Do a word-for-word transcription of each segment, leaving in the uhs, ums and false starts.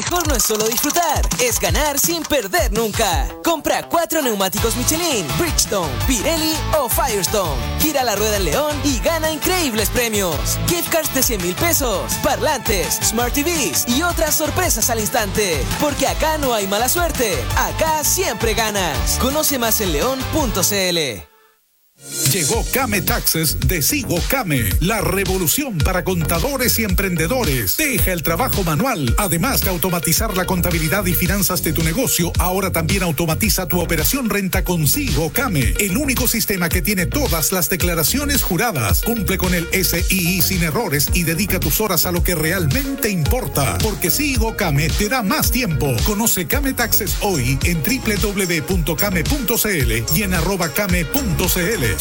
mejor no es solo disfrutar, es ganar sin perder nunca. Compra cuatro neumáticos Michelin, Bridgestone, Pirelli o Firestone. Gira la rueda en León y gana increíbles premios. Gift cards de cien mil pesos, parlantes, Smart T Vs y otras sorpresas al instante. Porque acá no hay mala suerte, acá siempre ganas. Conoce más en león punto c l. Llegó Came Taxes de Sigo Came, la revolución para contadores y emprendedores. Deja el trabajo manual. Además de automatizar la contabilidad y finanzas de tu negocio, ahora también automatiza tu operación renta con Sigo Came, el único sistema que tiene todas las declaraciones juradas. Cumple con el S I I sin errores y dedica tus horas a lo que realmente importa, porque Sigo Came te da más tiempo. Conoce Came Taxes hoy en doble u doble u doble u punto came punto c l y en arroba came punto c l.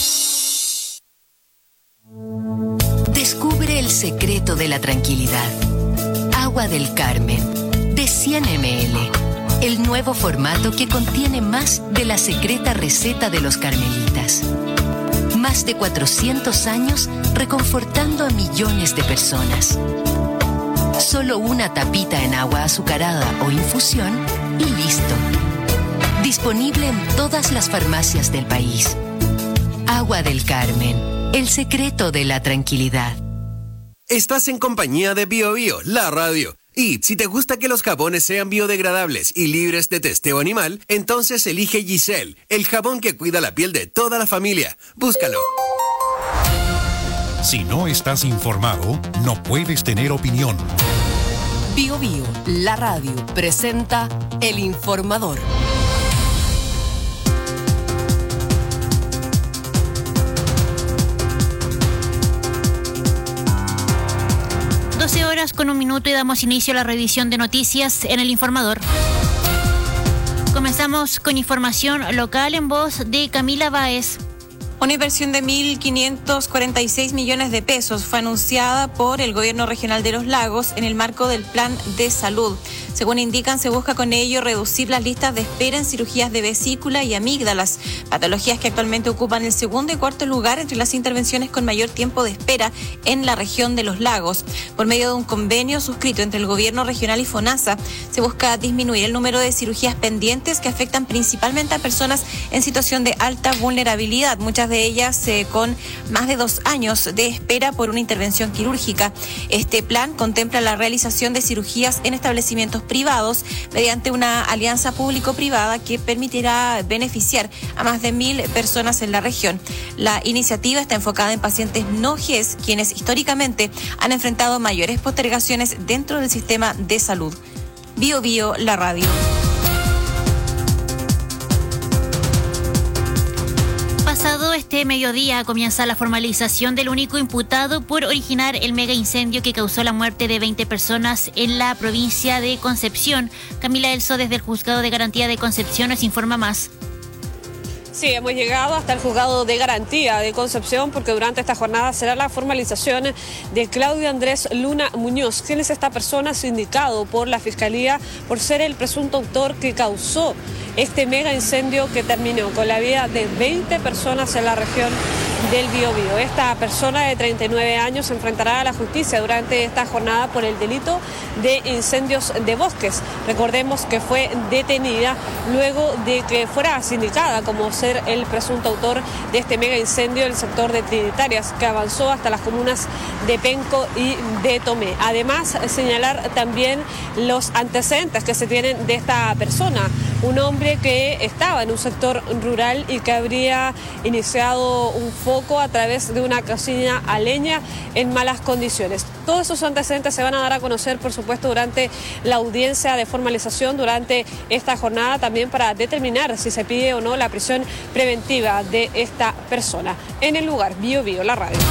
Descubre el secreto de la tranquilidad. Agua del Carmen, de cien mililitros. El nuevo formato que contiene más de la secreta receta de los carmelitas. Más de cuatrocientos años reconfortando a millones de personas. Solo una tapita en agua azucarada o infusión y listo. Disponible en todas las farmacias del país. Agua del Carmen, el secreto de la tranquilidad. Estás en compañía de Bio Bio, la radio. Y si te gusta que los jabones sean biodegradables y libres de testeo animal, entonces elige Giselle, el jabón que cuida la piel de toda la familia. Búscalo. Si no estás informado, no puedes tener opinión. Bio Bio, la radio, presenta El Informador. doce horas con un minuto y damos inicio a la revisión de noticias en El Informador. Comenzamos con información local en voz de Camila Báez. Una inversión de mil quinientos cuarenta y seis millones de pesos fue anunciada por el Gobierno Regional de Los Lagos en el marco del Plan de Salud. Según indican, se busca con ello reducir las listas de espera en cirugías de vesícula y amígdalas, patologías que actualmente ocupan el segundo y cuarto lugar entre las intervenciones con mayor tiempo de espera en la región de Los Lagos. Por medio de un convenio suscrito entre el Gobierno Regional y FONASA, se busca disminuir el número de cirugías pendientes que afectan principalmente a personas en situación de alta vulnerabilidad, muchas de ellas eh, con más de dos años de espera por una intervención quirúrgica. Este plan contempla la realización de cirugías en establecimientos privados mediante una alianza público-privada que permitirá beneficiar a más de mil personas en la región. La iniciativa está enfocada en pacientes no G E S, quienes históricamente han enfrentado mayores postergaciones dentro del sistema de salud. Bio Bio, la radio. Pasado este mediodía comienza la formalización del único imputado por originar el mega incendio que causó la muerte de veinte personas en la provincia de Concepción. Camila Elso, desde el Juzgado de Garantía de Concepción, nos informa más. Sí, hemos llegado hasta el Juzgado de Garantía de Concepción porque durante esta jornada será la formalización de Claudio Andrés Luna Muñoz, quien es esta persona sindicado por la Fiscalía por ser el presunto autor que causó este mega incendio que terminó con la vida de veinte personas en la región del Biobío. Esta persona de treinta y nueve años se enfrentará a la justicia durante esta jornada por el delito de incendios de bosques. Recordemos que fue detenida luego de que fuera sindicada como ser el presunto autor de este mega incendio en el sector de Trinitarias, que avanzó hasta las comunas de Penco y de Tomé. Además, señalar también los antecedentes que se tienen de esta persona, un hombre que estaba en un sector rural y que habría iniciado un foco a través de una cocina a leña en malas condiciones. Todos esos antecedentes se van a dar a conocer, por supuesto, durante la audiencia de formalización, durante esta jornada, también para determinar si se pide o no la prisión preventiva de esta persona. En el lugar, Bio Bio, la radio.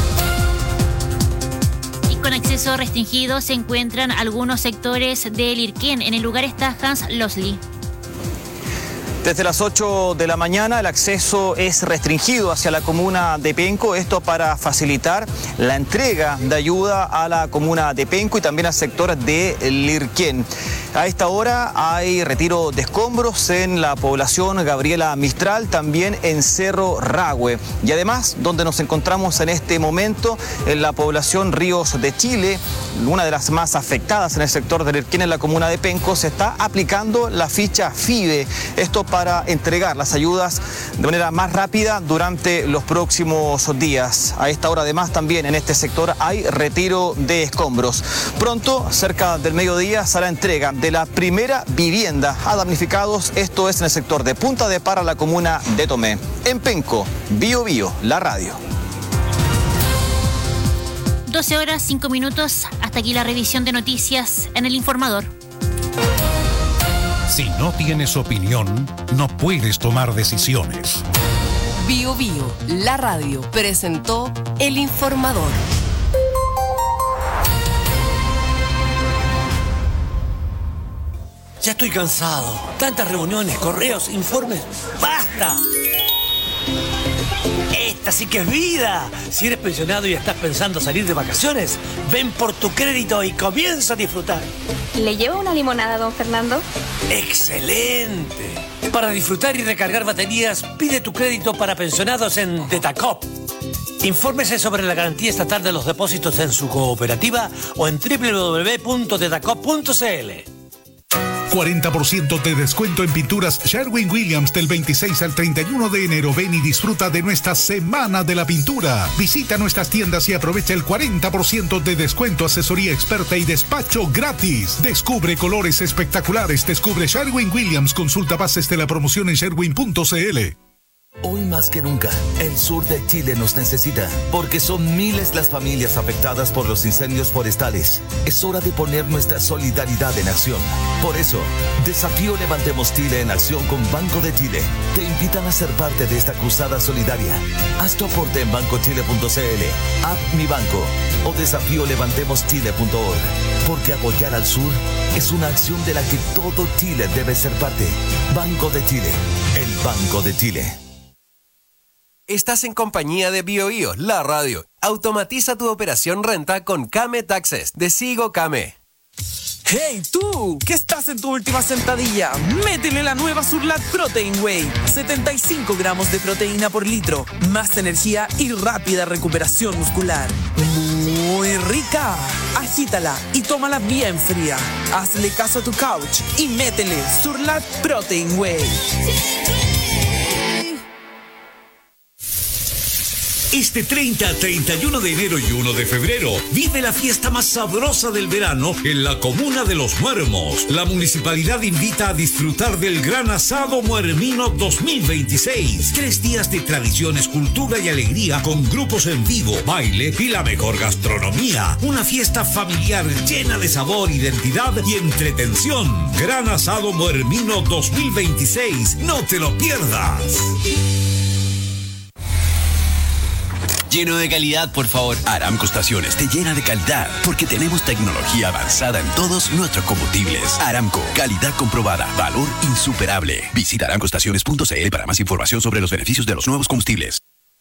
Y con acceso restringido se encuentran algunos sectores del Lirquén. En el lugar está Hans Losley. Desde las ocho de la mañana el acceso es restringido hacia la comuna de Penco, esto para facilitar la entrega de ayuda a la comuna de Penco y también al sector de Lirquén. A esta hora hay retiro de escombros en la población Gabriela Mistral, también en Cerro Rahue. Y además, donde nos encontramos en este momento, en la población Ríos de Chile, una de las más afectadas en el sector de Lerquén, en la comuna de Penco, se está aplicando la ficha FIDE. Esto para entregar las ayudas de manera más rápida durante los próximos días. A esta hora, además, también en este sector hay retiro de escombros. Pronto, cerca del mediodía, será entrega de la primera vivienda a damnificados. Esto es en el sector de Punta de Para, la comuna de Tomé. En Penco, Bio Bio, la radio. doce horas, cinco minutos. Hasta aquí la revisión de noticias en El Informador. Si no tienes opinión, no puedes tomar decisiones. Bio Bio, la radio, presentó El Informador. Ya estoy cansado. Tantas reuniones, correos, informes. ¡Basta! Esta sí que es vida. Si eres pensionado y estás pensando salir de vacaciones, ven por tu crédito y comienza a disfrutar. ¿Le lleva una limonada, don Fernando? ¡Excelente! Para disfrutar y recargar baterías, pide tu crédito para pensionados en Tetacop. Infórmese sobre la garantía estatal de los depósitos en su cooperativa o en doble u doble u doble u punto tetacop punto c l. cuarenta por ciento de descuento en pinturas Sherwin-Williams del veintiséis al treinta y uno de enero. Ven y disfruta de nuestra Semana de la Pintura. Visita nuestras tiendas y aprovecha el cuarenta por ciento de descuento, asesoría experta y despacho gratis. Descubre colores espectaculares. Descubre Sherwin-Williams. Consulta bases de la promoción en sherwin punto c l. Hoy más que nunca, el sur de Chile nos necesita, porque son miles las familias afectadas por los incendios forestales. Es hora de poner nuestra solidaridad en acción. Por eso, Desafío Levantemos Chile en acción con Banco de Chile. Te invitan a ser parte de esta cruzada solidaria. Haz tu aporte en banco chile punto c l, App Mi Banco o desafío levantemos chile punto org. Porque apoyar al sur es una acción de la que todo Chile debe ser parte. Banco de Chile, el Banco de Chile. Estás en compañía de Bio Bio, la radio. Automatiza tu operación renta con Kame Taxes de Sigo Kame. ¡Hey tú! ¿Qué estás en tu última sentadilla? Métele la nueva Surlat Protein Whey. setenta y cinco gramos de proteína por litro. Más energía y rápida recuperación muscular. Muy rica. Agítala y tómala bien fría. Hazle caso a tu couch y métele Surlat Protein Whey. Este treinta, treinta y uno de enero y uno de febrero, vive la fiesta más sabrosa del verano en la comuna de Los Muermos. La municipalidad invita a disfrutar del Gran Asado Muermino dos mil veintiséis. Tres días de tradiciones, cultura y alegría con grupos en vivo, baile y la mejor gastronomía. Una fiesta familiar llena de sabor, identidad y entretención. Gran Asado Muermino dos mil veintiséis. No te lo pierdas. Lleno de calidad, por favor. Aramco Estaciones te llena de calidad porque tenemos tecnología avanzada en todos nuestros combustibles. Aramco, calidad comprobada, valor insuperable. Visita aramco estaciones punto c l para más información sobre los beneficios de los nuevos combustibles.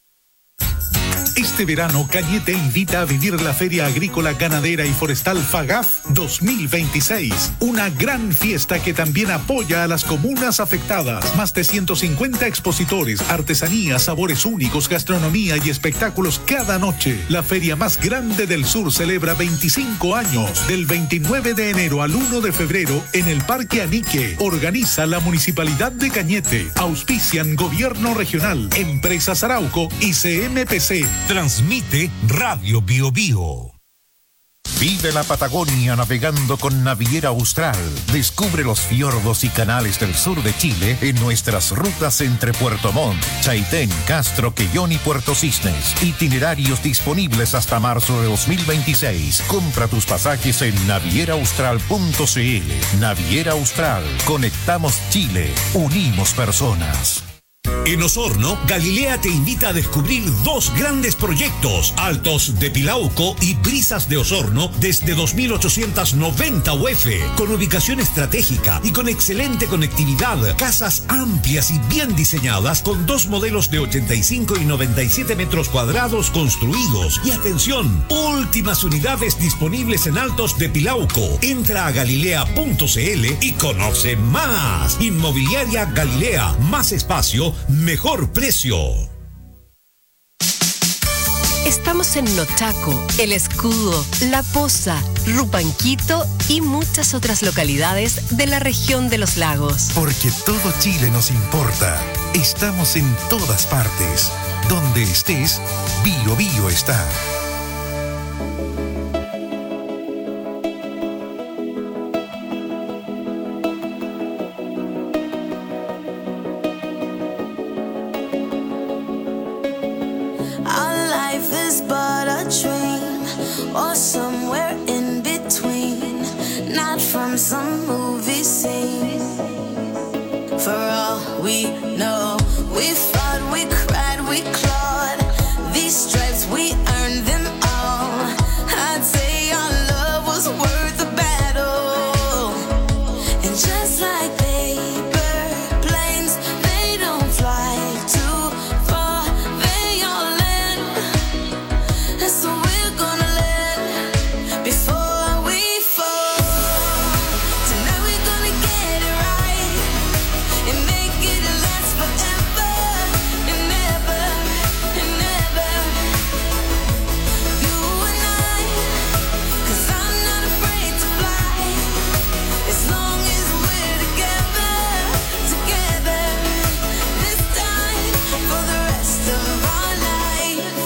Este verano, Cañete invita a vivir la Feria Agrícola, Ganadera y Forestal FAGAF dos mil veintiséis. Una gran fiesta que también apoya a las comunas afectadas. Más de ciento cincuenta expositores, artesanías, sabores únicos, gastronomía y espectáculos cada noche. La feria más grande del sur celebra veinticinco años. Del veintinueve de enero al uno de febrero en el Parque Anique. Organiza la Municipalidad de Cañete. Auspician Gobierno Regional, Empresas Arauco y C M P C. Transmite Radio Bio Bio. Vive la Patagonia navegando con Naviera Austral. Descubre los fiordos y canales del sur de Chile en nuestras rutas entre Puerto Montt, Chaitén, Castro, Quellón y Puerto Cisnes. Itinerarios disponibles hasta marzo de dos mil veintiséis. Compra tus pasajes en naviera austral punto c l. Naviera Austral. Conectamos Chile. Unimos personas. En Osorno, Galilea te invita a descubrir dos grandes proyectos, Altos de Pilauco y Brisas de Osorno, desde dos mil ochocientos noventa U F, con ubicación estratégica y con excelente conectividad, casas amplias y bien diseñadas, con dos modelos de ochenta y cinco y noventa y siete metros cuadrados construidos. Y atención, últimas unidades disponibles en Altos de Pilauco. Entra a galilea punto c l y conoce más. Inmobiliaria Galilea, más espacio, mejor precio. Estamos en Nochaco, El Escudo, La Poza, Rupanquito y muchas otras localidades de la región de los lagos. Porque todo Chile nos importa. Estamos en todas partes. Donde estés, Bio Bio está. Or somewhere in between, not from some movie scene. For all we know, we fought, we cried, we clawed. These stripes, we earned them all. I'd say our love was worth the battle. And just like paper planes, they don't fly too far, they all land. And so we're gonna before we fall. Tonight we're gonna get it right and make it last forever and ever and ever. You and I, 'cause I'm not afraid to fly as long as we're together, together. This time for the rest of our life.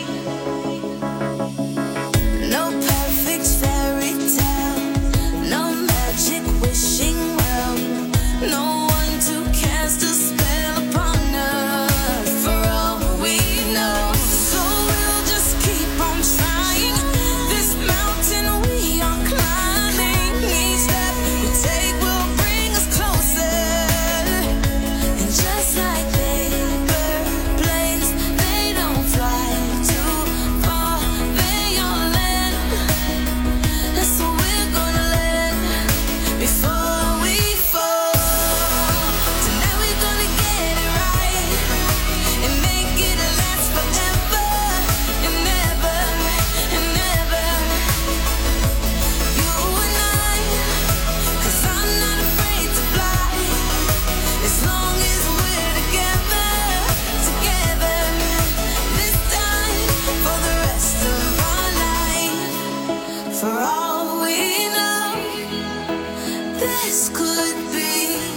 No perfect fairy tale, no magic wishing well, no one to cast a spell upon us. For all we know, so we'll just keep on trying. This mountain we are climbing, each step we take will bring us closer. And just like paper planes, they don't fly too far, they all land. And so we're gonna land before we fall. Tonight we're gonna get it right and make it last forever and ever and ever. You and I, 'cause I'm not afraid to fly as long as we're together, together. This time for the rest of our life. For all we know, this could be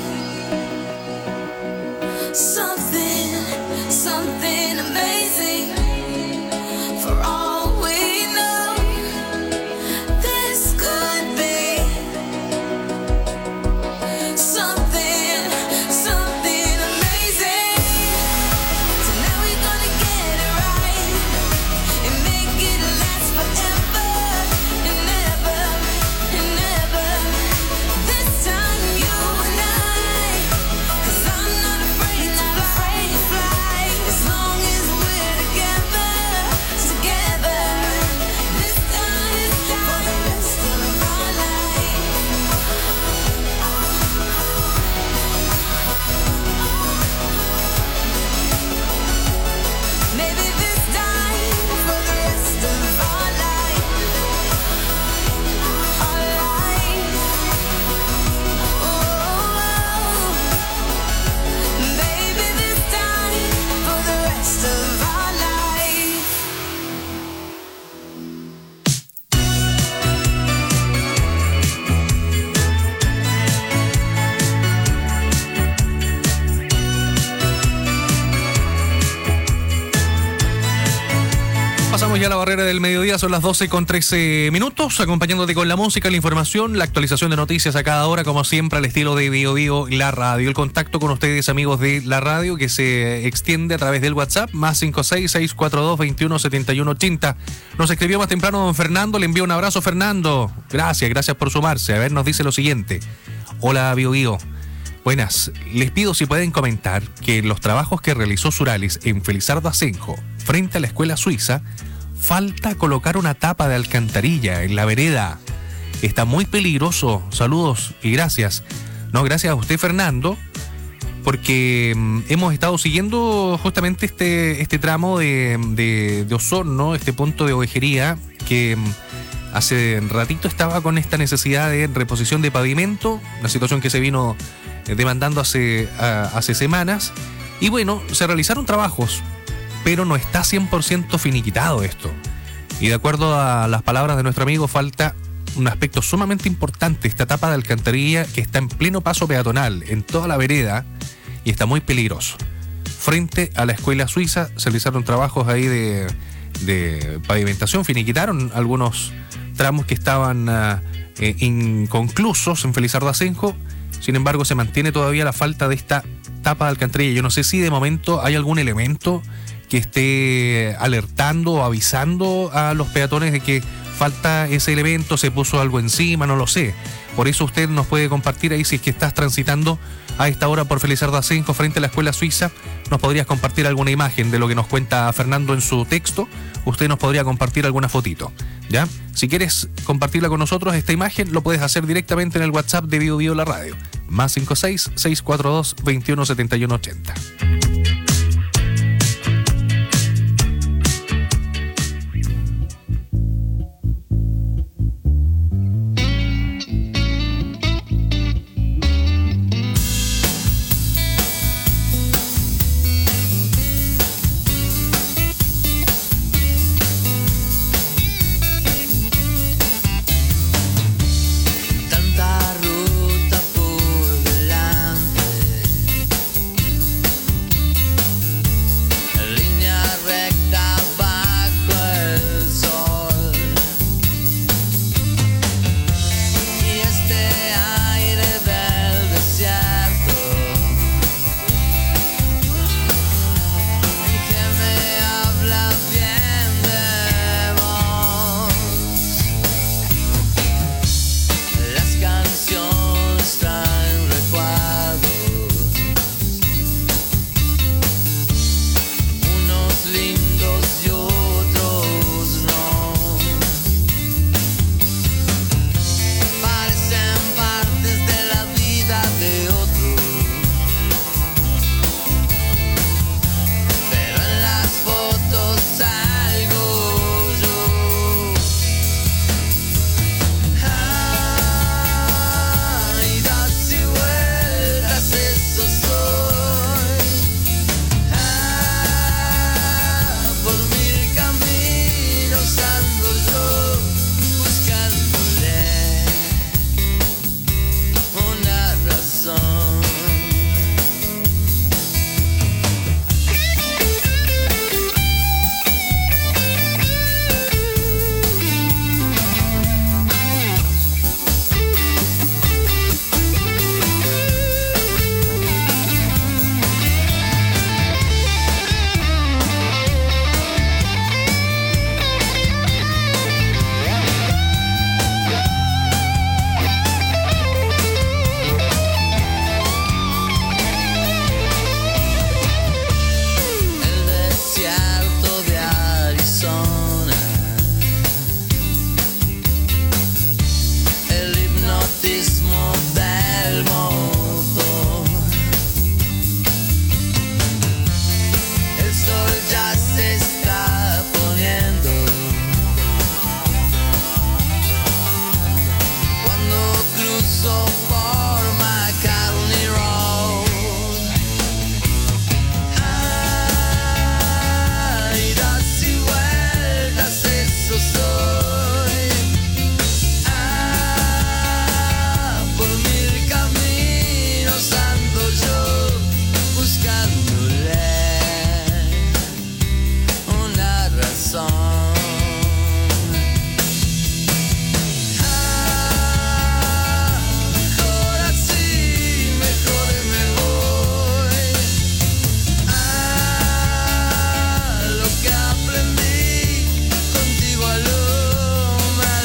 something, something amazing. For all we know, this could be something, something amazing. Tonight we're gonna get it right and make it last forever and ever and ever. This time you and I, 'cause I'm not afraid to fly as long as we're together, together. This time for the rest of our life. Maybe this time for the rest of our life, our life. Oh, maybe this time for the rest of our life. Pasamos ya la barrera del mediodía, son las doce con trece minutos, acompañándote con la música, la información, la actualización de noticias a cada hora, como siempre, al estilo de Bio Bio, la radio. El contacto con ustedes, amigos de la radio, que se extiende a través del WhatsApp, más cinco seis, seis cuatro dos, veintiuno setenta y uno ochenta. Nos escribió más temprano don Fernando, le envío un abrazo, Fernando. Gracias, gracias por sumarse. A ver, nos dice lo siguiente. Hola, Bio Bio. Buenas, les pido si pueden comentar que los trabajos que realizó Suralis en Felizardo Asenjo, frente a la escuela suiza, falta colocar una tapa de alcantarilla en la vereda. Está muy peligroso. Saludos y gracias. No, gracias a usted, Fernando, porque mm, hemos estado siguiendo justamente este, este tramo de, de, de Osorno, este punto de ovejería que mm, hace ratito estaba con esta necesidad de reposición de pavimento, una situación que se vino demandando hace, a, hace semanas. Y bueno, se realizaron trabajos, pero no está cien por ciento finiquitado esto. Y de acuerdo a las palabras de nuestro amigo, falta un aspecto sumamente importante, esta tapa de alcantarilla que está en pleno paso peatonal, en toda la vereda, y está muy peligroso. Frente a la escuela suiza se realizaron trabajos ahí de, de pavimentación, finiquitaron algunos tramos que estaban uh, eh, inconclusos en Felizardo Asenjo. Sin embargo, se mantiene todavía la falta de esta tapa de alcantarilla. Yo no sé si de momento hay algún elemento que esté alertando o avisando a los peatones de que falta ese elemento, se puso algo encima, no lo sé. Por eso usted nos puede compartir ahí, si es que estás transitando a esta hora por Felizardo Asenjo frente a la escuela suiza, nos podrías compartir alguna imagen de lo que nos cuenta Fernando en su texto. Usted nos podría compartir alguna fotito, ¿ya? Si quieres compartirla con nosotros, esta imagen, lo puedes hacer directamente en el WhatsApp de Bio Bio La Radio, más cinco seis, seis cuatro dos, veintiuno setenta y uno ochenta.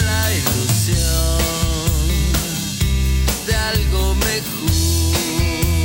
De algo mejor.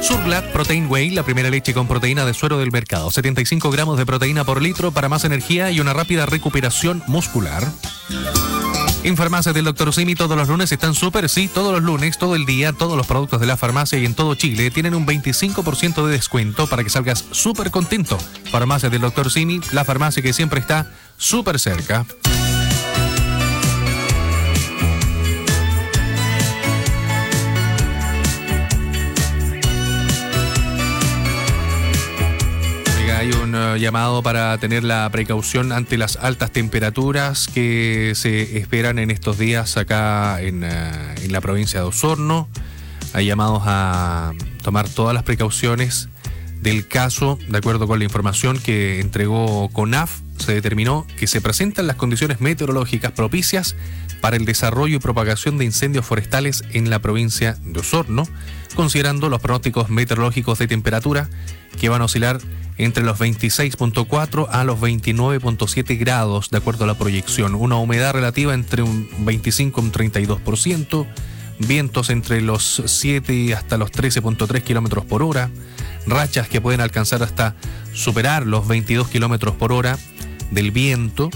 Surlat Protein Whey, la primera leche con proteína de suero del mercado. setenta y cinco gramos de proteína por litro para más energía y una rápida recuperación muscular. En Farmacias del doctor Simi todos los lunes están súper, sí, todos los lunes, todo el día, todos los productos de la farmacia y en todo Chile tienen un veinticinco por ciento de descuento para que salgas súper contento. Farmacias del doctor Simi, la farmacia que siempre está súper cerca. Hay un uh, llamado para tener la precaución ante las altas temperaturas que se esperan en estos días acá en, uh, en la provincia de Osorno. Hay llamados a tomar todas las precauciones del caso. De acuerdo con la información que entregó CONAF, se determinó que se presentan las condiciones meteorológicas propicias para el desarrollo y propagación de incendios forestales en la provincia de Osorno, considerando los pronósticos meteorológicos de temperatura que van a oscilar entre los veintiséis punto cuatro a los veintinueve punto siete grados, de acuerdo a la proyección. Una humedad relativa entre un veinticinco y un treinta y dos por ciento, vientos entre los siete hasta los trece punto tres kilómetros por hora, rachas que pueden alcanzar hasta superar los veintidós kilómetros por hora del viento.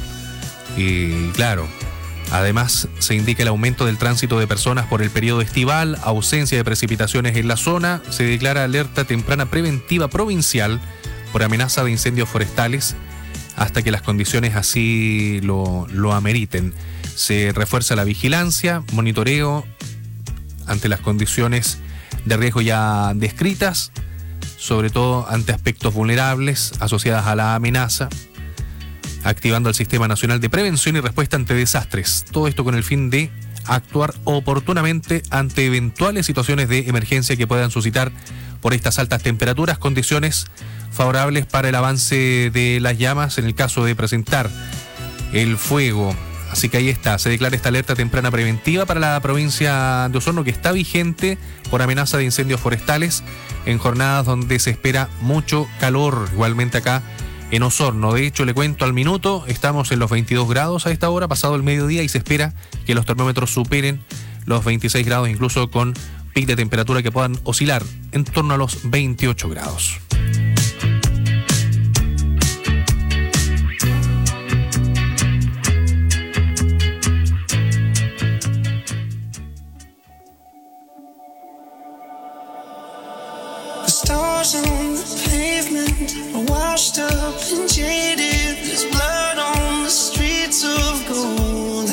Y claro, además se indica el aumento del tránsito de personas por el periodo estival, ausencia de precipitaciones en la zona, se declara alerta temprana preventiva provincial por amenaza de incendios forestales hasta que las condiciones así lo, lo ameriten. Se refuerza la vigilancia, monitoreo ante las condiciones de riesgo ya descritas, sobre todo ante aspectos vulnerables asociadas a la amenaza, activando el Sistema Nacional de Prevención y Respuesta ante Desastres. Todo esto con el fin de actuar oportunamente ante eventuales situaciones de emergencia que puedan suscitar por estas altas temperaturas, condiciones favorables para el avance de las llamas en el caso de presentar el fuego. Así que ahí está, se declara esta alerta temprana preventiva para la provincia de Osorno, que está vigente por amenaza de incendios forestales en jornadas donde se espera mucho calor, igualmente acá en Osorno. De hecho, le cuento al minuto, estamos en los veintidós grados a esta hora, pasado el mediodía, y se espera que los termómetros superen los veintiséis grados, incluso con pic de temperatura que puedan oscilar en torno a los veintiocho grados. Stars on the pavement are washed up and jaded. There's blood on the streets of gold.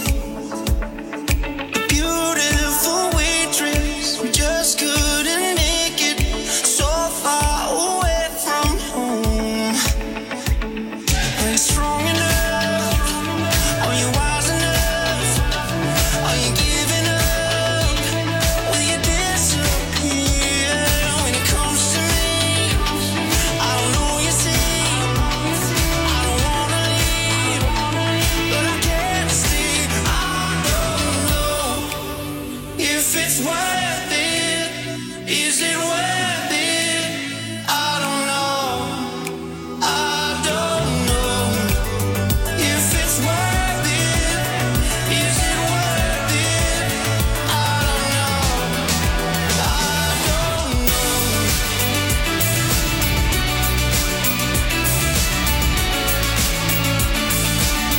A beautiful waitress who just couldn't make it so far away from home. Are you strong enough? Are you wise enough? Are you giving up? Will you disappear when it comes to me? I don't know you see. I don't wanna leave, but I can't see. I don't know if it's worth it. Is it worth it? I don't know. I don't know if it's worth it. Is it worth it? I don't know. I don't know.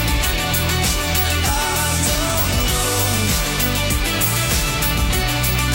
I don't know.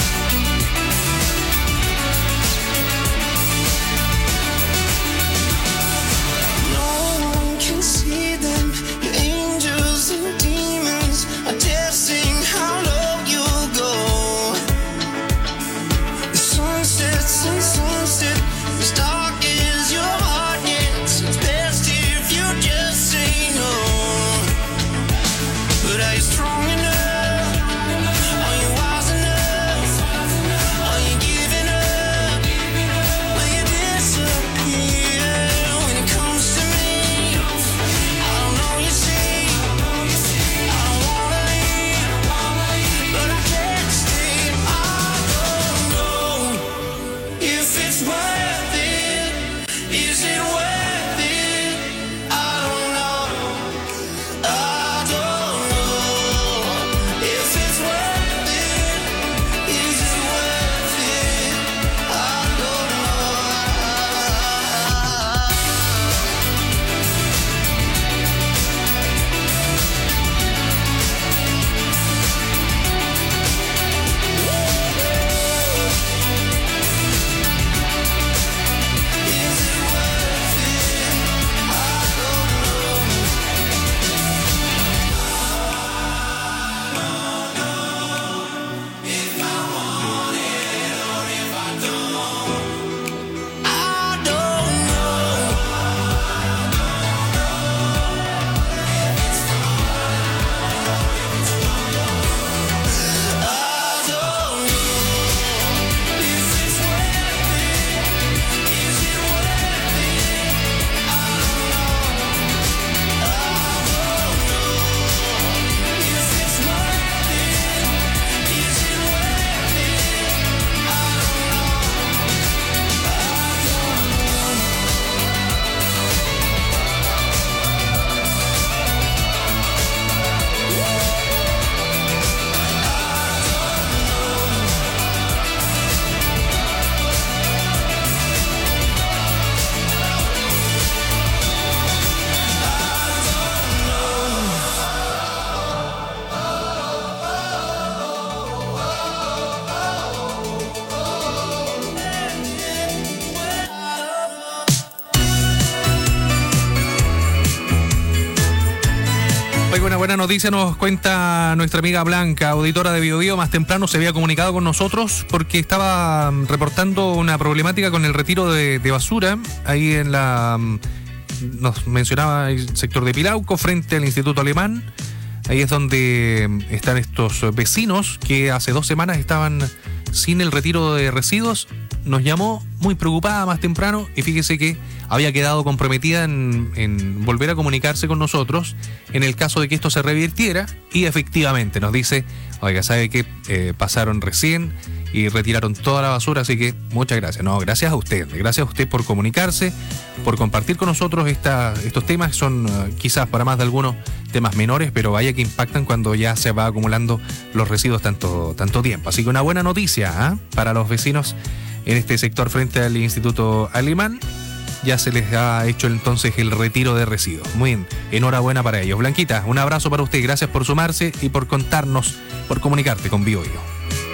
buena noticia nos cuenta nuestra amiga Blanca, auditora de Bio Bio. Más temprano se había comunicado con nosotros porque estaba reportando una problemática con el retiro de, de basura ahí en la... Nos mencionaba el sector de Pilauco, frente al Instituto Alemán. Ahí es donde están estos vecinos que hace dos semanas estaban sin el retiro de residuos. Nos llamó muy preocupada más temprano y fíjese que había quedado comprometida en, en volver a comunicarse con nosotros en el caso de que esto se revirtiera, y efectivamente nos dice, oiga, ¿sabe qué? Eh, pasaron recién y retiraron toda la basura, así que muchas gracias. No, gracias a usted, gracias a usted por comunicarse, por compartir con nosotros esta, estos temas que son uh, quizás para más de algunos temas menores, pero vaya que impactan cuando ya se va acumulando los residuos tanto, tanto tiempo. Así que una buena noticia ¿eh? para los vecinos en este sector frente al Instituto Alemán. Ya se les ha hecho entonces el retiro de residuos. Muy bien, enhorabuena para ellos. Blanquita, un abrazo para usted, gracias por sumarse y por contarnos, por comunicarte con Bio Bio.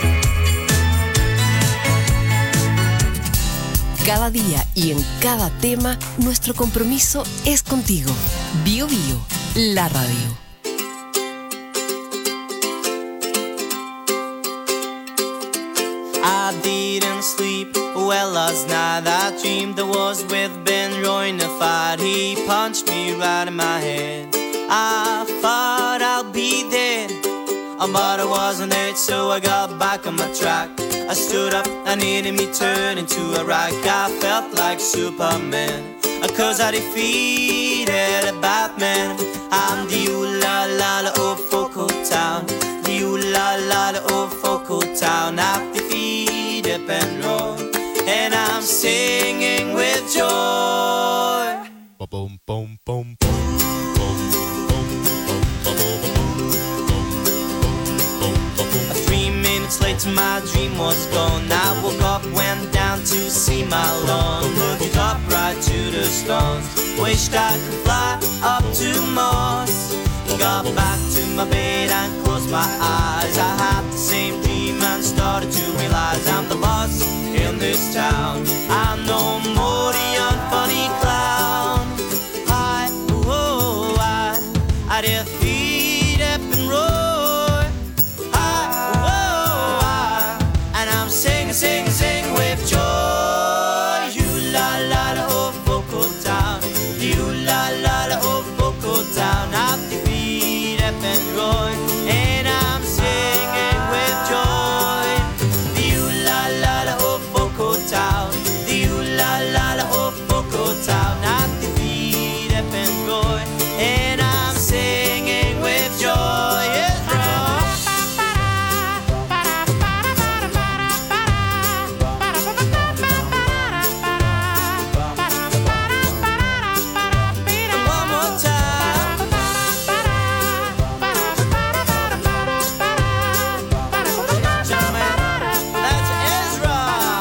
Cada día y en cada tema, nuestro compromiso es contigo. Bio Bio, la radio. I didn't sleep well last night. I dreamed I was with Ben Roy in a fight. He punched me right in my head. I thought I'd be dead, but I wasn't dead, so I got back on my track. I stood up and enemy turned into a rock. I felt like Superman, cause I defeated a Batman. I'm the ooh-la-la of Focal Town, the ooh-la-la of Focal Town. I've defeated Penrose, and I'm singing with joy. Boom, boom, boom, boom. Three minutes later my dream was gone. I woke up, went down to see my lawn, looked up right to the stars, wished I could fly up to Mars. Got back to my bed and closed my eyes. I had the same dream and started to realize I'm the boss in this town. I'm no more the unfunny clown. I, oh, I, I defeated Penrose. I, oh, I, and I'm singing, singing, singing with joy. You la la la oh Focal Town, you la la la oh Focal Town. I've defeated Penrose, and I'm singing with joy. You la la la oh Focal Town, you la la la oh Focal Town. I've defeated Penrose, and I'm singing with joy. Yes, one more time. Gentlemen, that's Ezra.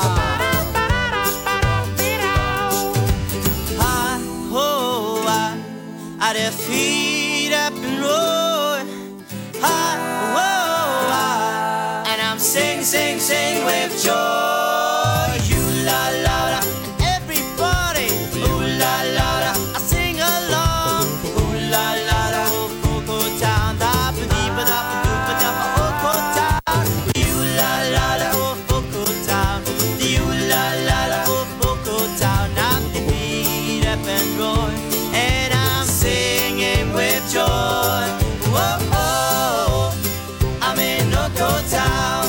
I, oh, I, I defeated Penrose. I, oh, I, and I'm sing, sing, sing with joy. You la la la, everybody. Ooh la la la, I sing along. Ooh la la la, oh Focal Town, da ba dee ba da ba doo ba da ba oh Focal Town. You la la la, oh Focal Town. You la la la, oh Focal Town. I'm defeated Penrose, and I'm singing with joy. Whoa, oh, I'm in Focal Town.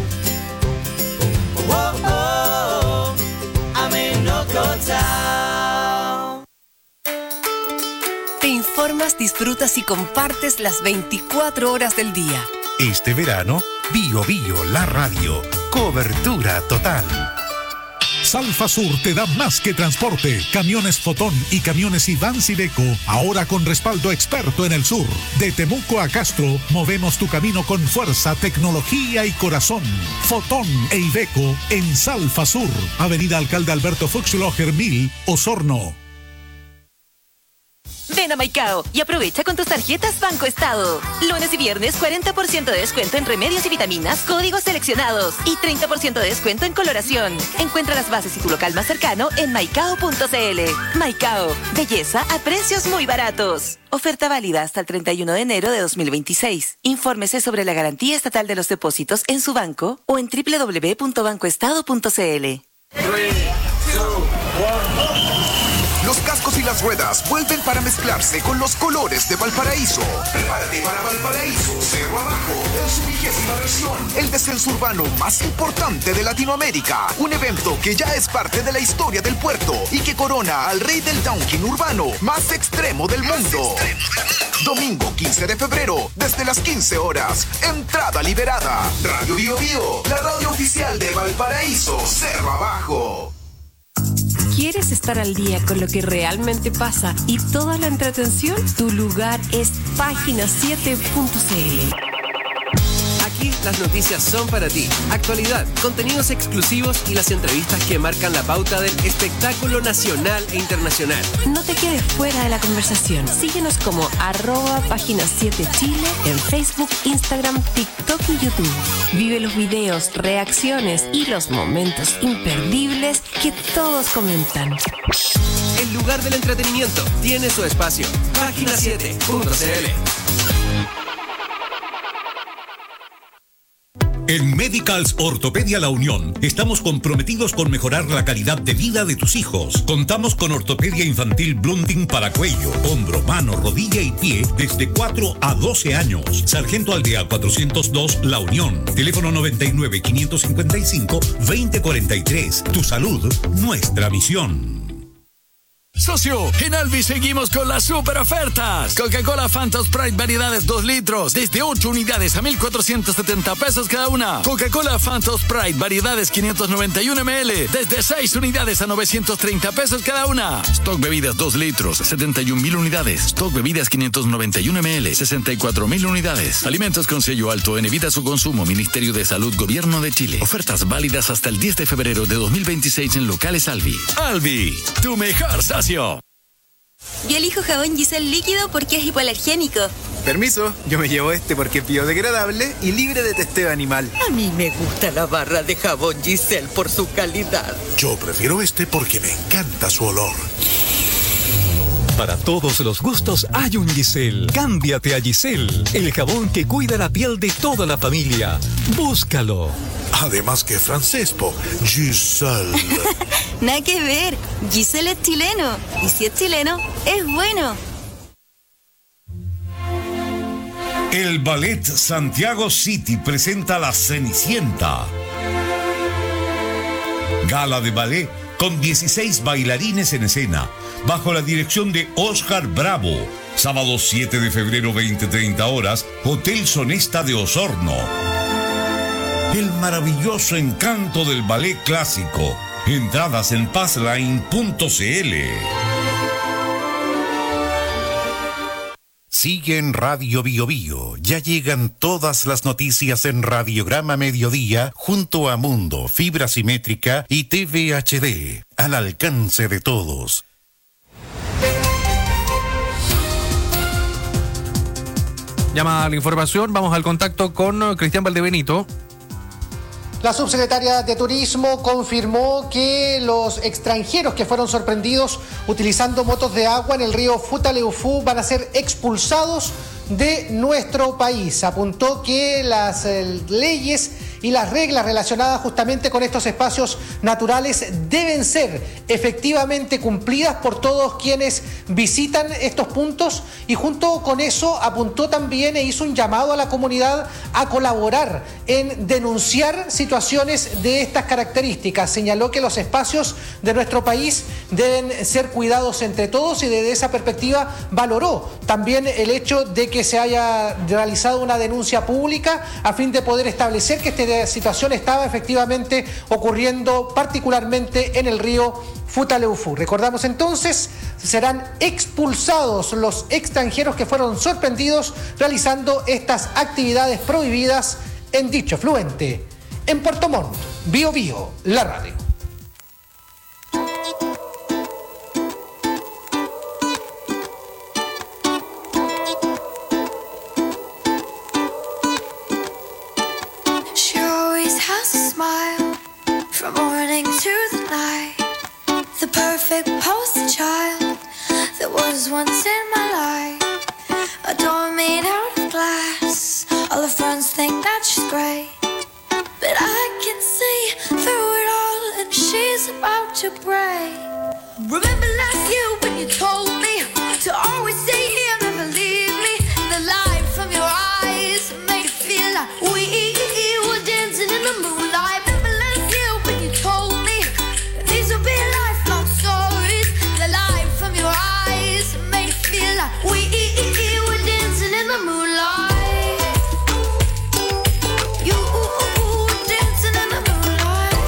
Whoa, oh, I'm in Focal Town. Te informas, disfrutas y compartes las veinticuatro horas del día. Este verano, Bio Bio, la radio. Cobertura total. Salfa Sur te da más que transporte. Camiones Fotón y camiones Iván Iveco, ahora con respaldo experto en el sur. De Temuco a Castro, movemos tu camino con fuerza, tecnología y corazón. Fotón e Iveco en Salfa Sur. Avenida Alcalde Alberto Fuchs Loger mil, Osorno. Ven a Maicao y aprovecha con tus tarjetas Banco Estado. Lunes y viernes cuarenta por ciento de descuento en remedios y vitaminas, códigos seleccionados y treinta por ciento de descuento en coloración. Encuentra las bases y tu local más cercano en maicao punto cl. Maicao, belleza a precios muy baratos. Oferta válida hasta el treinta y uno de enero de dos mil veintiséis. Infórmese sobre la garantía estatal de los depósitos en su banco o en doble u doble u doble u punto banco estado punto cl. Los cascos y las ruedas vuelven para mezclarse con los colores de Valparaíso. Prepárate para Valparaíso Cerro Abajo, en su vigésima versión. El descenso urbano más importante de Latinoamérica. Un evento que ya es parte de la historia del puerto y que corona al rey del downhill urbano más extremo del mundo. Domingo quince de febrero, desde las quince horas. Entrada liberada. Radio Bio Bio, la radio oficial de Valparaíso Cerro Abajo. ¿Quieres estar al día con lo que realmente pasa y toda la entretención? Tu lugar es página siete punto cl. Aquí las noticias son para ti. Actualidad, contenidos exclusivos y las entrevistas que marcan la pauta del espectáculo nacional e internacional. No te quedes fuera de la conversación. Síguenos como arroba página siete Chile en Facebook, Instagram, TikTok y YouTube. Vive los videos, reacciones y los momentos imperdibles que todos comentan. El lugar del entretenimiento tiene su espacio. página siete punto cl. En Medicals Ortopedia La Unión estamos comprometidos con mejorar la calidad de vida de tus hijos. Contamos con ortopedia infantil Blunding para cuello, hombro, mano, rodilla y pie desde cuatro a doce años. Sargento Aldea cuatrocientos dos La Unión. Teléfono noventa y nueve, quinientos cincuenta y cinco, veinte cuarenta y tres. Tu salud, nuestra misión. Socio, en Albi seguimos con las super ofertas. Coca-Cola Fanta Sprite variedades dos litros, desde ocho unidades a mil cuatrocientos setenta pesos cada una. Coca-Cola Fanta Sprite variedades quinientos noventa y uno mililitros, desde seis unidades a novecientos treinta pesos cada una. Stock bebidas dos litros, setenta y un mil unidades. Stock bebidas quinientos noventa y uno mililitros, sesenta y cuatro mil unidades. Alimentos con sello alto en evita su consumo. Ministerio de Salud, Gobierno de Chile. Ofertas válidas hasta el diez de febrero de dos mil veintiséis en locales Albi. Albi, tu mejor socio. Yo elijo jabón Giselle líquido porque es hipoalergénico. Permiso, yo me llevo este porque es biodegradable y libre de testeo animal. A mí me gusta la barra de jabón Giselle por su calidad. Yo prefiero este porque me encanta su olor. Para todos los gustos hay un Giselle. Cámbiate a Giselle, el jabón que cuida la piel de toda la familia. Búscalo. Además que francés, po. Giselle. Nada que ver. Giselle es chileno. Y si es chileno, es bueno. El Ballet Santiago City presenta La Cenicienta. Gala de ballet con dieciséis bailarines en escena, bajo la dirección de Oscar Bravo. Sábado siete de febrero, veinte treinta horas, Hotel Sonesta de Osorno. El maravilloso encanto del ballet clásico. Entradas en passline punto cl. Sigue en Radio Bio Bio. Ya llegan todas las noticias en Radiograma Mediodía junto a Mundo, Fibra Simétrica y T V H D. Al alcance de todos. Llama a la información, vamos al contacto con Cristian Valdebenito. La subsecretaria de Turismo confirmó que los extranjeros que fueron sorprendidos utilizando motos de agua en el río Futaleufú van a ser expulsados de nuestro país. Apuntó que las eh, leyes y las reglas relacionadas justamente con estos espacios naturales deben ser efectivamente cumplidas por todos quienes visitan estos puntos, y junto con eso apuntó también e hizo un llamado a la comunidad a colaborar en denunciar situaciones de estas características. Señaló que los espacios de nuestro país deben ser cuidados entre todos, y desde esa perspectiva valoró también el hecho de que se haya realizado una denuncia pública a fin de poder establecer que esta situación estaba efectivamente ocurriendo particularmente en el río Futaleufú. Recordamos entonces, serán expulsados los extranjeros que fueron sorprendidos realizando estas actividades prohibidas en dicho afluente. En Puerto Montt, Bio Bio, la radio. from morning to the night. The perfect poster child that was once in my life. A door made out of glass. All her friends think that she's great, but I can see through it all, and she's about to break. Remember last year when you told me to always stay here, never leave me. The light from your eyes made it feel like we were dancing in the moonlight. Remember last year when you told me that these would be lifelong stories. The light from your eyes made it feel like we were dancing in the moonlight. You were dancing in the moonlight,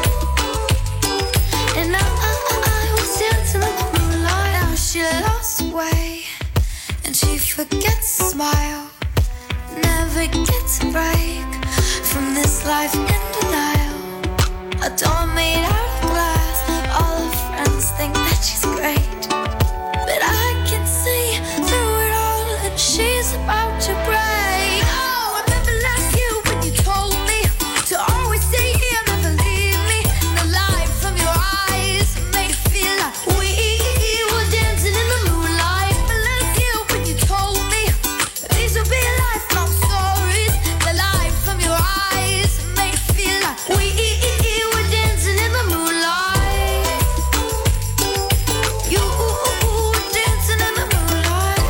and I, I was dancing in the moonlight. Now she lost way, and she forgets to smile. Never gets a break from this life in denial. A door made out of glass. All her friends think that she's great, but I can see through it all, and she's about to break. Oh, remember last year when you told me to always stay here, never leave me. The light from your eyes made it feel like we were dancing in the moonlight. Remember last year when you told me that these would be lifelong stories. The light from your eyes made it feel like we were dancing in the moonlight. You were dancing in the moonlight,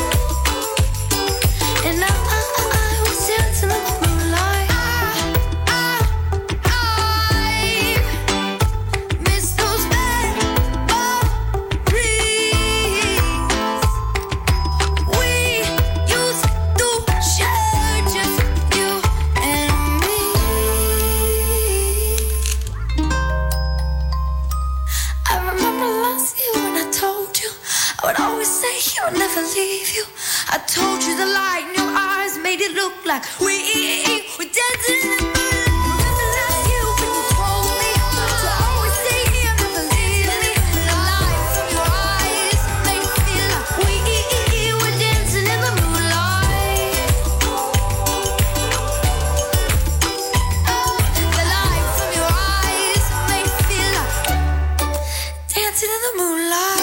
and I, I was dancing in the moonlight. I, I, I miss those memories. We used to share just you and me. I remember last year when I told you I would always stay here and never leave you. I told you the light in your eyes made it look like we were dancing in the moonlight. Remember last year when you told me to always stay here and never leave me. The light from your eyes made it feel like we were dancing in the moonlight. The light from your eyes made it feel like dancing in the moonlight.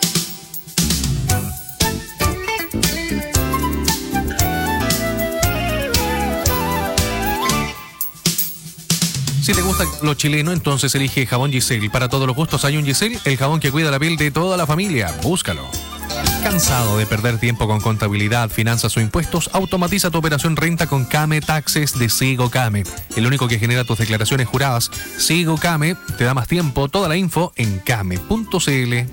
Si te gusta lo chileno, entonces elige Jabón Giselle. Para todos los gustos hay un Giselle, el jabón que cuida la piel de toda la familia. Búscalo. ¿Cansado de perder tiempo con contabilidad, finanzas o impuestos? Automatiza tu operación renta con Came Taxes de Sigo Came, el único que genera tus declaraciones juradas. Sigo Came te da más tiempo. Toda la info en came punto cl.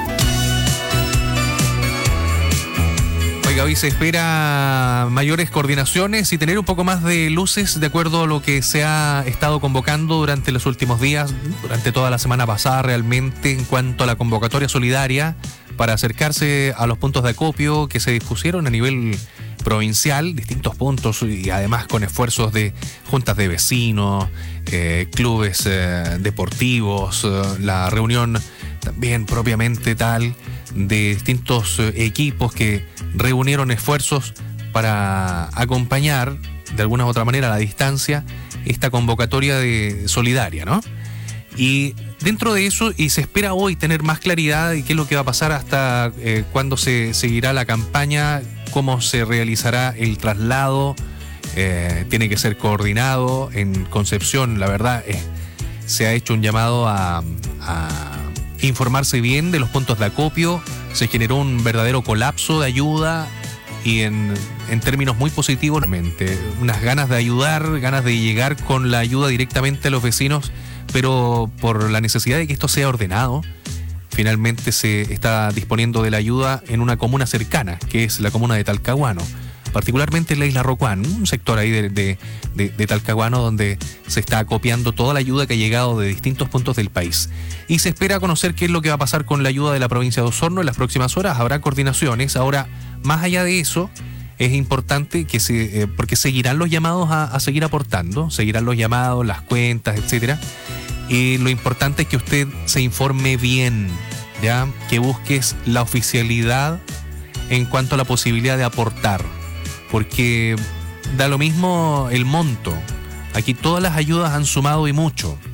Oiga, hoy se espera mayores coordinaciones y tener un poco más de luces de acuerdo a lo que se ha estado convocando durante los últimos días, durante toda la semana pasada realmente, en cuanto a la convocatoria solidaria para acercarse a los puntos de acopio que se dispusieron a nivel provincial, distintos puntos, y además con esfuerzos de juntas de vecinos, eh, clubes eh, deportivos, eh, la reunión también propiamente tal de distintos eh, equipos que reunieron esfuerzos para acompañar de alguna u otra manera a la distancia esta convocatoria de solidaria, ¿no? Y dentro de eso, y se espera hoy tener más claridad de qué es lo que va a pasar hasta eh, cuándo se seguirá la campaña, cómo se realizará el traslado, eh, tiene que ser coordinado. En Concepción, la verdad, eh, se ha hecho un llamado a, a informarse bien de los puntos de acopio. Se generó un verdadero colapso de ayuda y en, en términos muy positivos, realmente, unas ganas de ayudar, ganas de llegar con la ayuda directamente a los vecinos, pero por la necesidad de que esto sea ordenado, finalmente se está disponiendo de la ayuda en una comuna cercana, que es la comuna de Talcahuano, particularmente en la isla Rocuán, un sector ahí de, de, de, de Talcahuano donde se está acopiando toda la ayuda que ha llegado de distintos puntos del país. Y se espera conocer qué es lo que va a pasar con la ayuda de la provincia de Osorno en las próximas horas. Habrá coordinaciones. Ahora, más allá de eso, es importante que se, eh, porque seguirán los llamados a, a seguir aportando, seguirán los llamados, las cuentas, etcétera. Y lo importante es que usted se informe bien, ¿ya? Que busques la oficialidad en cuanto a la posibilidad de aportar, porque da lo mismo el monto. Aquí todas las ayudas han sumado y mucho,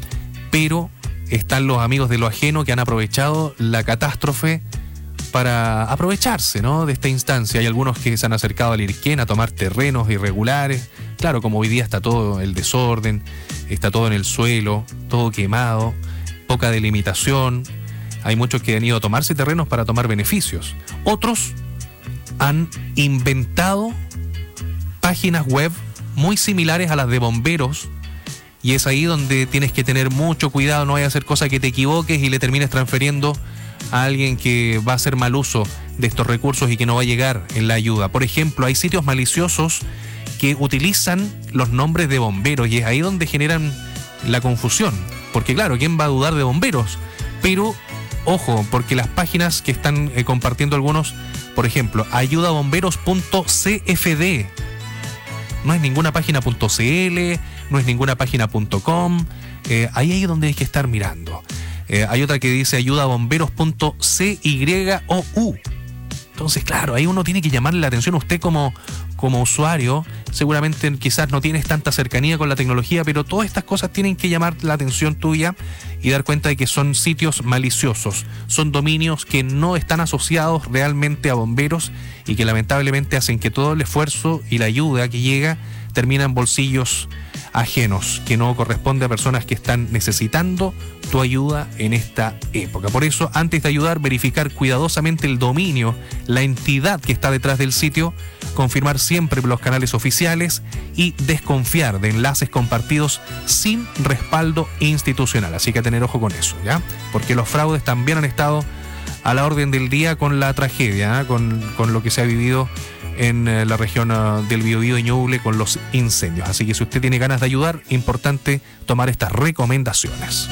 pero están los amigos de lo ajeno que han aprovechado la catástrofe para aprovecharse, ¿no?, de esta instancia. Hay algunos que se han acercado al Irquén a tomar terrenos irregulares. Claro, como hoy día está todo el desorden, está todo en el suelo, todo quemado, poca delimitación. Hay muchos que han ido a tomarse terrenos para tomar beneficios. Otros han inventado páginas web muy similares a las de bomberos, y es ahí donde tienes que tener mucho cuidado, no vayas a hacer cosas que te equivoques y le termines transfiriendo a alguien que va a hacer mal uso de estos recursos y que no va a llegar en la ayuda. Por ejemplo, hay sitios maliciosos que utilizan los nombres de bomberos y es ahí donde generan la confusión. Porque claro, ¿quién va a dudar de bomberos? Pero, ojo, porque las páginas que están eh, compartiendo algunos, por ejemplo, ayudabomberos punto c f d, no es ninguna página .cl, no es ninguna página .com, eh, ahí es donde hay que estar mirando. Eh, hay otra que dice ayudabomberos punto c y o u. Entonces, claro, ahí uno tiene que llamarle la atención. Usted como, como usuario, seguramente quizás no tienes tanta cercanía con la tecnología, pero todas estas cosas tienen que llamar la atención tuya y dar cuenta de que son sitios maliciosos. Son dominios que no están asociados realmente a bomberos y que lamentablemente hacen que todo el esfuerzo y la ayuda que llega termina en bolsillos ajenos, que no corresponde a personas que están necesitando tu ayuda en esta época. Por eso, antes de ayudar, verificar cuidadosamente el dominio, la entidad que está detrás del sitio, confirmar siempre los canales oficiales y desconfiar de enlaces compartidos sin respaldo institucional. Así que a tener ojo con eso, ¿ya? Porque los fraudes también han estado a la orden del día con la tragedia, ¿eh? con, con lo que se ha vivido en eh, la región uh, del Biobío y Ñuble con los incendios. Así que si usted tiene ganas de ayudar, importante tomar estas recomendaciones.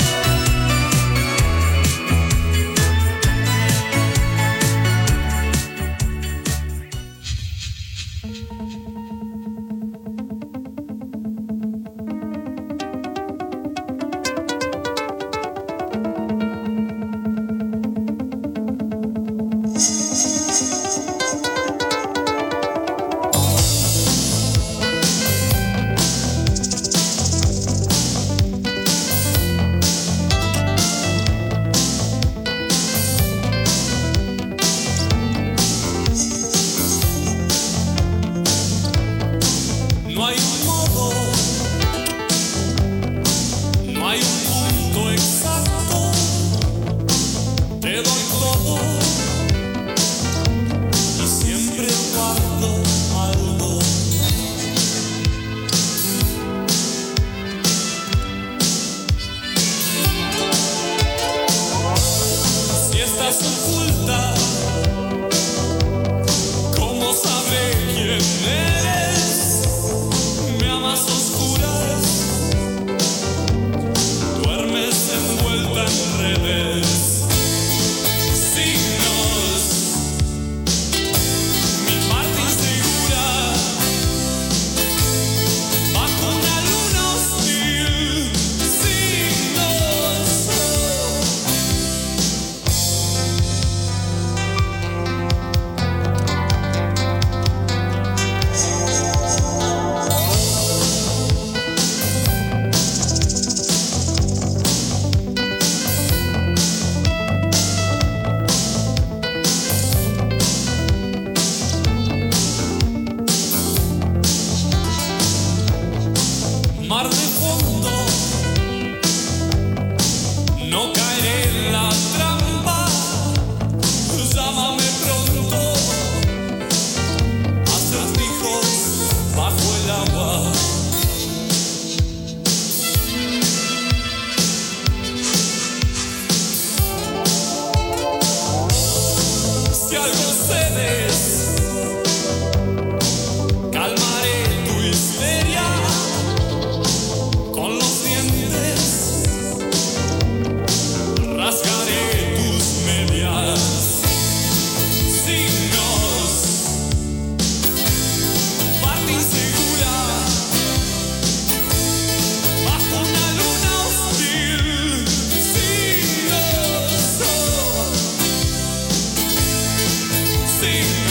See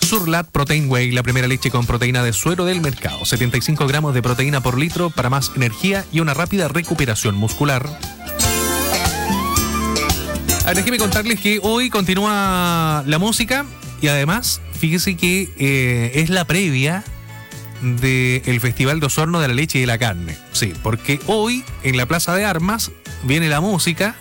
Surlat Protein Whey, la primera leche con proteína de suero del mercado. setenta y cinco gramos de proteína por litro para más energía y una rápida recuperación muscular. A ver, déjeme contarles que hoy continúa la música y además, fíjese que eh, es la previa del Festival de Osorno de la Leche y de la Carne. Sí, porque hoy en la Plaza de Armas viene la música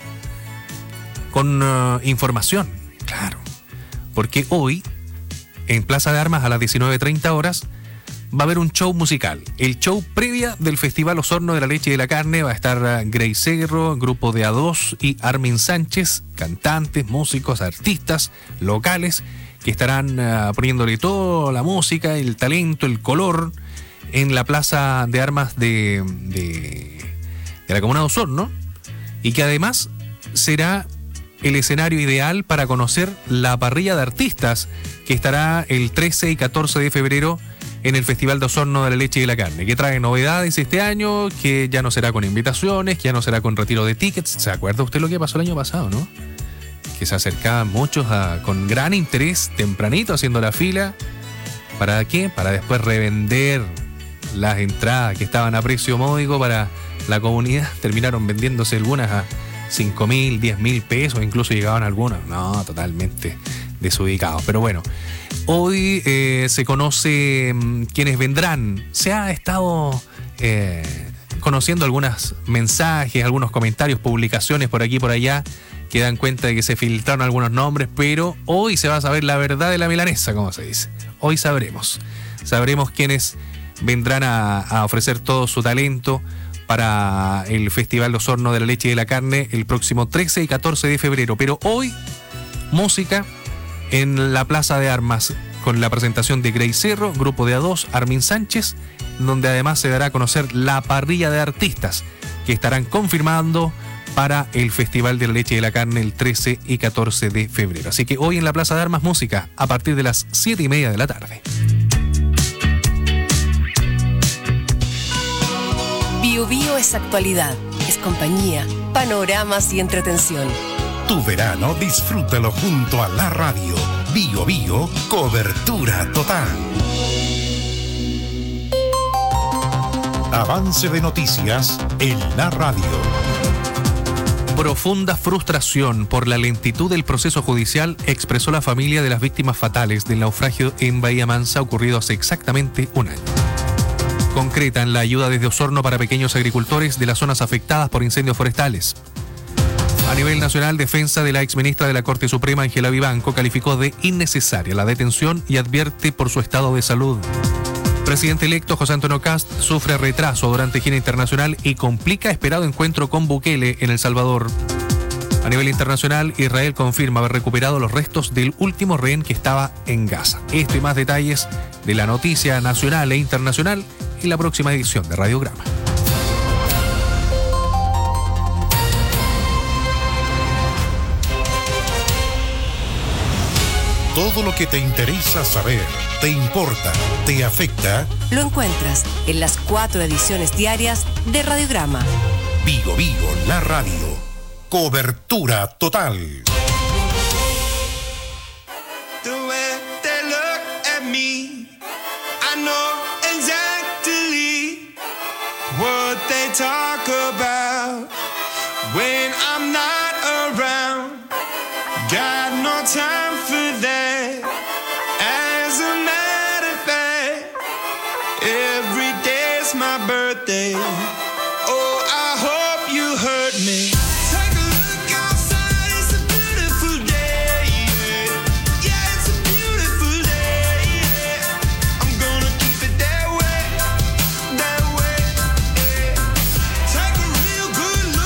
con uh, información. Claro. Porque hoy en Plaza de Armas a las diecinueve treinta horas va a haber un show musical. El show previa del Festival Osorno de la Leche y de la Carne. Va a estar uh, Grey Cerro, grupo de A dos y Armin Sánchez, cantantes, músicos, artistas locales que estarán uh, poniéndole toda la música, el talento, el color en la Plaza de Armas de, de, de la Comuna de Osorno, y que además será el escenario ideal para conocer la parrilla de artistas que estará el trece y catorce de febrero en el Festival de Osorno de la Leche y de la Carne, que trae novedades este año, que ya no será con invitaciones, que ya no será con retiro de tickets. ¿Se acuerda usted lo que pasó el año pasado, no? Que se acercaban muchos a, con gran interés, tempranito, haciendo la fila. ¿Para qué? Para después revender las entradas que estaban a precio módico para la comunidad. Terminaron vendiéndose algunas a cinco mil, diez mil pesos, incluso llegaban algunas. No, totalmente desubicados. Pero bueno, hoy eh, se conoce mmm, quiénes vendrán. Se ha estado eh, conociendo algunos mensajes, algunos comentarios, publicaciones por aquí y por allá, que dan cuenta de que se filtraron algunos nombres, pero hoy se va a saber la verdad de la milanesa, como se dice. Hoy sabremos. Sabremos quiénes vendrán a, a ofrecer todo su talento para el Festival de Osorno de la Leche y de la Carne el próximo trece y catorce de febrero. Pero hoy, música en la Plaza de Armas con la presentación de Grey Cerro, grupo de A dos, Armin Sánchez, donde además se dará a conocer la parrilla de artistas que estarán confirmando para el Festival de la Leche y de la Carne el trece y catorce de febrero. Así que hoy en la Plaza de Armas, música a partir de las siete y media de la tarde. Bio Bio es actualidad, es compañía, panoramas y entretención. Tu verano disfrútalo junto a la radio. Bio Bio, cobertura total. Avance de noticias en la radio. Profunda frustración por la lentitud del proceso judicial expresó la familia de las víctimas fatales del naufragio en Bahía Mansa ocurrido hace exactamente un año. Concretan la ayuda desde Osorno para pequeños agricultores de las zonas afectadas por incendios forestales. A nivel nacional, defensa de la exministra de la Corte Suprema, Ángela Vivanco, calificó de innecesaria la detención y advierte por su estado de salud. Presidente electo José Antonio Kast sufre retraso durante gira internacional y complica esperado encuentro con Bukele en El Salvador. A nivel internacional, Israel confirma haber recuperado los restos del último rehén que estaba en Gaza. Esto y más detalles de la noticia nacional e internacional en la próxima edición de Radiograma. Todo lo que te interesa saber, te importa, te afecta, lo encuentras en las cuatro ediciones diarias de Radiograma. Vigo Vigo, la radio. Cobertura total. The way they look at me, I know exactly what they talk about when I'm not around. Got no time for that. As a matter of fact, every day's my birthday. Oh, I hope you heard me. Take a look outside, it's a beautiful day. Yeah, yeah, it's a beautiful day. Yeah. I'm gonna keep it that way, that way. Yeah. Take a real good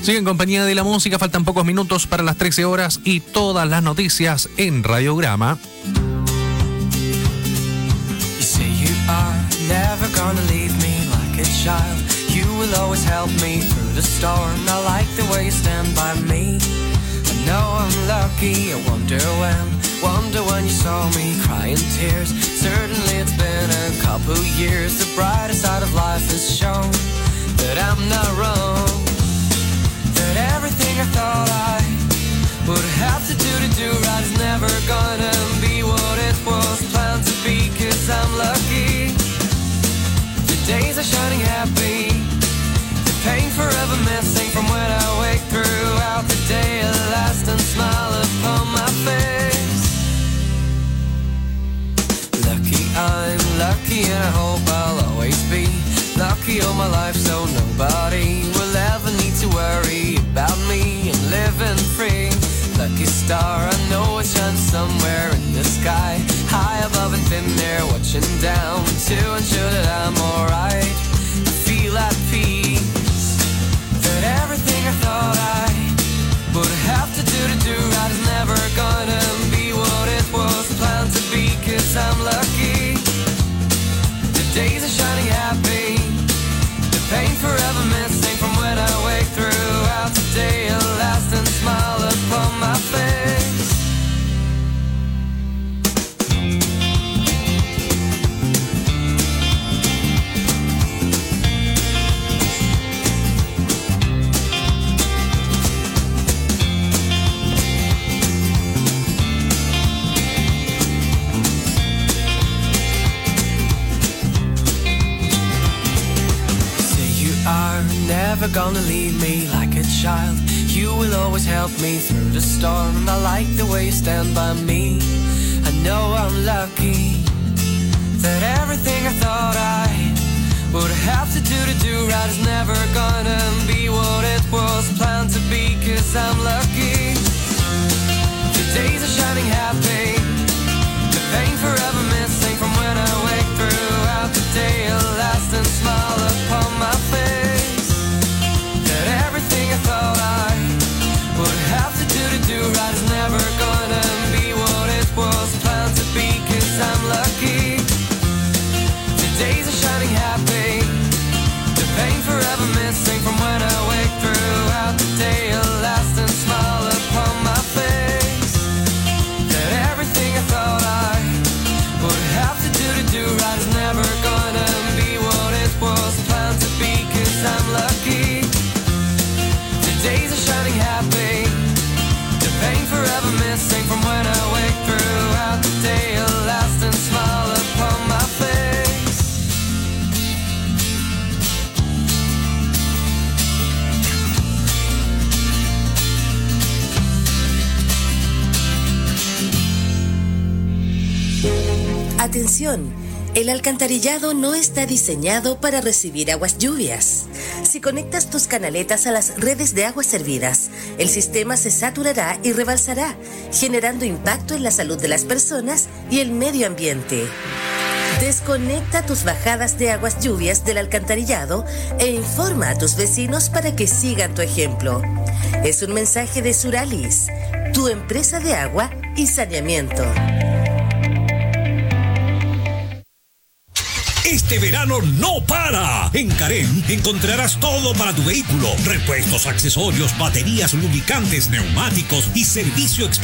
Sigue en compañía de la música, faltan pocos minutos para las trece horas y todas las noticias en Radiograma. You say you are never gonna leave me like a child. You will always help me through the storm. I like the way you stand by me. I know I'm lucky, I wonder when. Wonder when you saw me crying tears. Certainly it's been a couple years. The brighter side of life has shown that I'm not wrong. That everything I thought I would have to do to do right is never gonna be what it was planned to be. Cause I'm lucky. The days are shining happy. The pain forever missing from when I wake throughout the day at last and smile upon my face. Lucky I'm lucky and I hope I'll always be lucky all my life, so nobody will ever need to worry about me and living free. Lucky star, I know it shines somewhere in the sky, high above and thin there, watching down to ensure that I'm alright. I feel at peace, that everything I thought I would have to do to do right is never gonna be what it was planned to be. Cause I'm lucky. The days are shining happy. The pain forever missing from when I wake throughout the day at last and smile upon my face. Never gonna leave me like a child. You will always help me through the storm. I like the way you stand by me. I know I'm lucky. That everything I thought I would have to do to do right is never gonna be what it was planned to be. Cause I'm lucky. The days are shining happy. The pain forever missing from when I wake throughout the day at last and smile upon my face. Everything I thought I would have to do to do right is never gonna be what it was planned to be. Cause I'm lucky. The days are shining happy. The pain forever missing from when I wake throughout the day at last and smile upon my face. That everything I thought I would have to do to do right is never gonna be what it was planned to be. Cause I'm lucky. Days are shining happy. The pain forever missing from when I wake throughout the day at last and smile upon my face. Atención. El alcantarillado no está diseñado para recibir aguas lluvias. Si conectas tus canaletas a las redes de aguas servidas, el sistema se saturará y rebalsará, generando impacto en la salud de las personas y el medio ambiente. Desconecta tus bajadas de aguas lluvias del alcantarillado e informa a tus vecinos para que sigan tu ejemplo. Es un mensaje de Suralis, tu empresa de agua y saneamiento. Este verano no para. En Carem encontrarás todo para tu vehículo. Repuestos, accesorios, baterías, lubricantes, neumáticos y servicio express